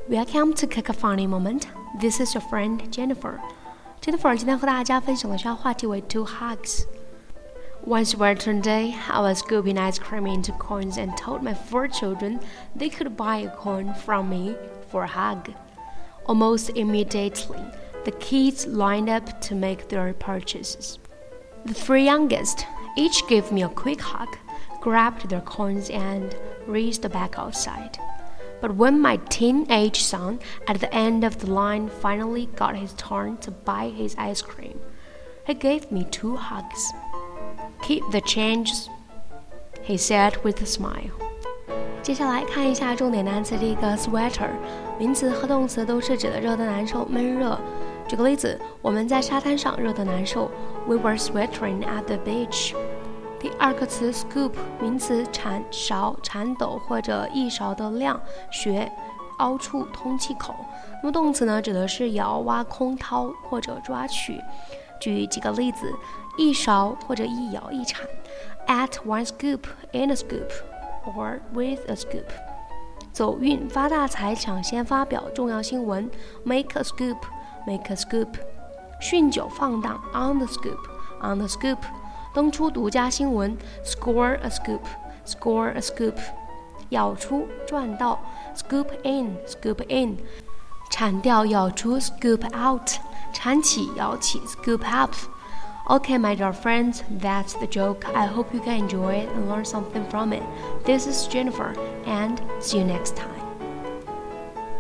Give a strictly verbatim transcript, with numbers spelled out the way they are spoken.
Welcome to Cacophony Moment. This is your friend Jennifer. Jennifer 今天和大家分享的笑话题为 Two Hugs. One certain day, I was scooping ice cream into coins and told my four children they could buy a coin from me for a hug. Almost immediately, the kids lined up to make their purchases. The three youngest each gave me a quick hug, grabbed their coins and raced back outside.But when my teenage son at the end of the line finally got his turn to buy his ice cream, he gave me two hugs. Keep the changes, he said with a smile. 接下来看一下重点单词。第一个 sweater， 名词和动词都是指的热得难受、闷热。举个例子，我们在沙滩上热得难受。We were sweating at the beach.第二个词 scoop， 名词铲勺、铲斗或者一勺的量、穴、凹处、通气口。那么动词呢，指的是舀、挖空、掏或者抓取。举几个例子，一勺或者一舀、一铲。At one scoop, in a scoop, or with a scoop。走运、发大财、抢先发表重要新闻。Make a scoop, make a scoop。酗酒放荡 on the scoop, on the scoop。登出独家新闻 score a scoop, score a scoop。 舀出赚到 scoop in, scoop in。 铲掉舀出 scoop out， 铲起舀起 scoop up。 Okay, my dear friends, that's the joke. I hope you can enjoy it and learn something from it. This is Jennifer, and see you next time.